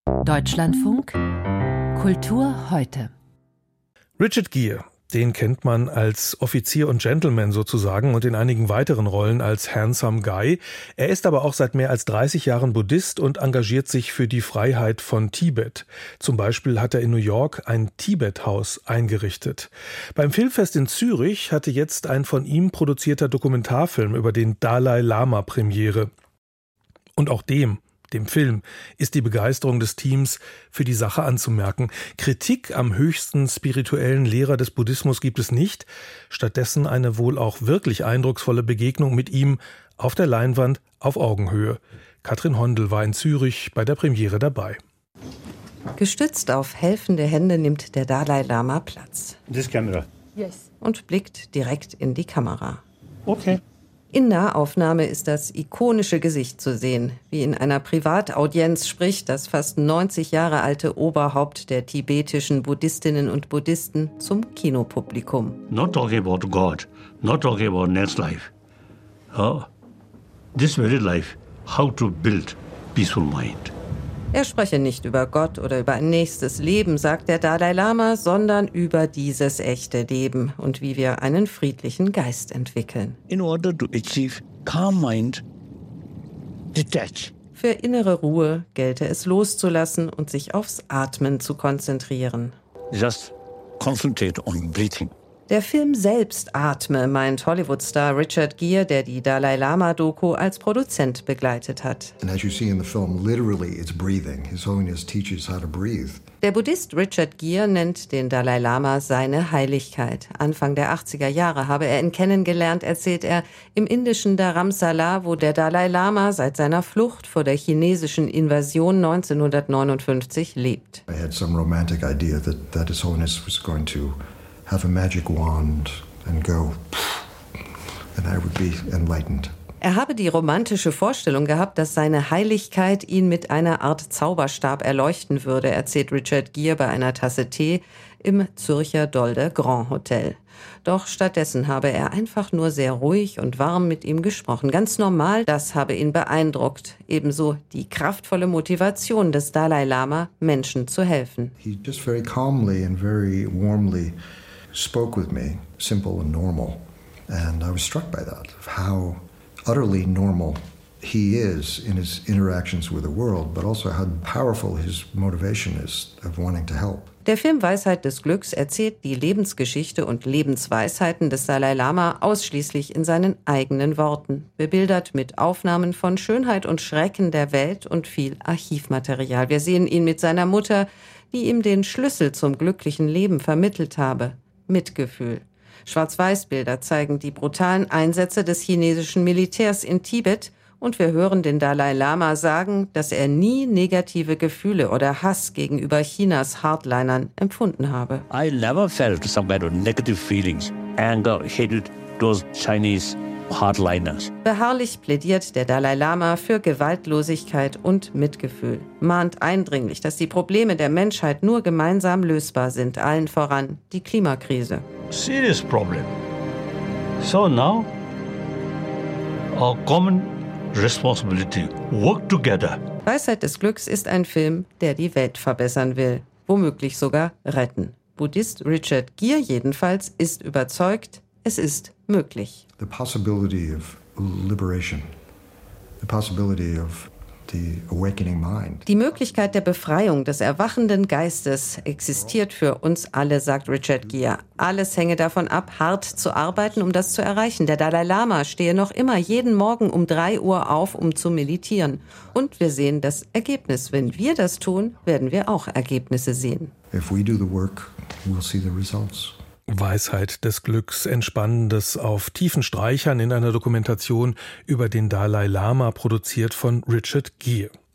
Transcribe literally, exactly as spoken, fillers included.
Deutschlandfunk Kultur heute. Richard Gere, den kennt man als Offizier und Gentleman sozusagen und in einigen weiteren Rollen als Handsome Guy. Er ist aber auch seit mehr als dreißig Jahren Buddhist und engagiert sich für die Freiheit von Tibet. Zum Beispiel hat er in New York ein Tibet-Haus eingerichtet. Beim Filmfest in Zürich hatte jetzt ein von ihm produzierter Dokumentarfilm über den Dalai Lama Premiere. Und auch dem Dem Film ist die Begeisterung des Teams für die Sache anzumerken. Kritik am höchsten spirituellen Lehrer des Buddhismus gibt es nicht. Stattdessen eine wohl auch wirklich eindrucksvolle Begegnung mit ihm auf der Leinwand auf Augenhöhe. Katrin Hondel war in Zürich bei der Premiere dabei. Gestützt auf helfende Hände nimmt der Dalai Lama Platz. This camera. Yes. Und blickt direkt in die Kamera. Okay. In Nahaufnahme ist das ikonische Gesicht zu sehen, wie in einer Privataudienz spricht das fast neunzig Jahre alte Oberhaupt der tibetischen Buddhistinnen und Buddhisten zum Kinopublikum. Not talking about God, not talking about next life. Uh, this very life, how to build peaceful mind. Er spreche nicht über Gott oder über ein nächstes Leben, sagt der Dalai Lama, sondern über dieses echte Leben und wie wir einen friedlichen Geist entwickeln. In order to achieve calm mind, detach. Für innere Ruhe gelte es loszulassen und sich aufs Atmen zu konzentrieren. Just concentrate on breathing. Der Film selbst atme, meint Hollywood-Star Richard Gere, der die Dalai Lama-Doku als Produzent begleitet hat. And as you see in the film, literally it's breathing. His Holiness teaches how to breathe. Der Buddhist Richard Gere nennt den Dalai Lama seine Heiligkeit. Anfang der achtziger Jahre habe er ihn kennengelernt, erzählt er, im indischen Dharamsala, wo der Dalai Lama seit seiner Flucht vor der chinesischen Invasion neunzehnhundertneunundfünfzig lebt. I had some romantic idea that, that His Holiness was going to have a magic wand and go, and I would be enlightened. Er habe die romantische Vorstellung gehabt, dass seine Heiligkeit ihn mit einer Art Zauberstab erleuchten würde, erzählt Richard Gere bei einer Tasse Tee im Zürcher Dolder Grand Hotel. Doch stattdessen habe er einfach nur sehr ruhig und warm mit ihm gesprochen. Ganz normal, das habe ihn beeindruckt. Ebenso die kraftvolle Motivation des Dalai Lama, Menschen zu helfen. He just very calmly and very warmly spoke with me, simple and normal. And I was struck by that, of how utterly normal he is in his interactions with the world, but also how powerful his motivation is of wanting to help. Der Film Weisheit des Glücks erzählt die Lebensgeschichte und Lebensweisheiten des Dalai Lama ausschließlich in seinen eigenen Worten, bebildert mit Aufnahmen von Schönheit und Schrecken der Welt und viel Archivmaterial. Wir sehen ihn mit seiner Mutter, die ihm den Schlüssel zum glücklichen Leben vermittelt habe. Mitgefühl. Schwarz-Weiß-Bilder zeigen die brutalen Einsätze des chinesischen Militärs in Tibet und wir hören den Dalai Lama sagen, dass er nie negative Gefühle oder Hass gegenüber Chinas Hardlinern empfunden habe. I never felt some kind of negative feelings, anger, hatred towards Chinese hardliners. Beharrlich plädiert der Dalai Lama für Gewaltlosigkeit und Mitgefühl, mahnt eindringlich, dass die Probleme der Menschheit nur gemeinsam lösbar sind, allen voran die Klimakrise. Serious problem. So now, our common responsibility, work together. Weisheit des Glücks ist ein Film, der die Welt verbessern will, womöglich sogar retten. Buddhist Richard Gere jedenfalls ist überzeugt, es ist möglich. The possibility of liberation, the possibility of the awakening mind. Die Möglichkeit der Befreiung des erwachenden Geistes existiert für uns alle, sagt Richard Gere. Alles hänge davon ab, hart zu arbeiten, um das zu erreichen. Der Dalai Lama stehe noch immer jeden Morgen um drei Uhr auf, um zu meditieren. Und wir sehen das Ergebnis. Wenn wir das tun, werden wir auch Ergebnisse sehen. If we do the work, we'll see the results. Weisheit des Glücks, Entspannendes auf tiefen Streichern in einer Dokumentation über den Dalai Lama, produziert von Richard Gere.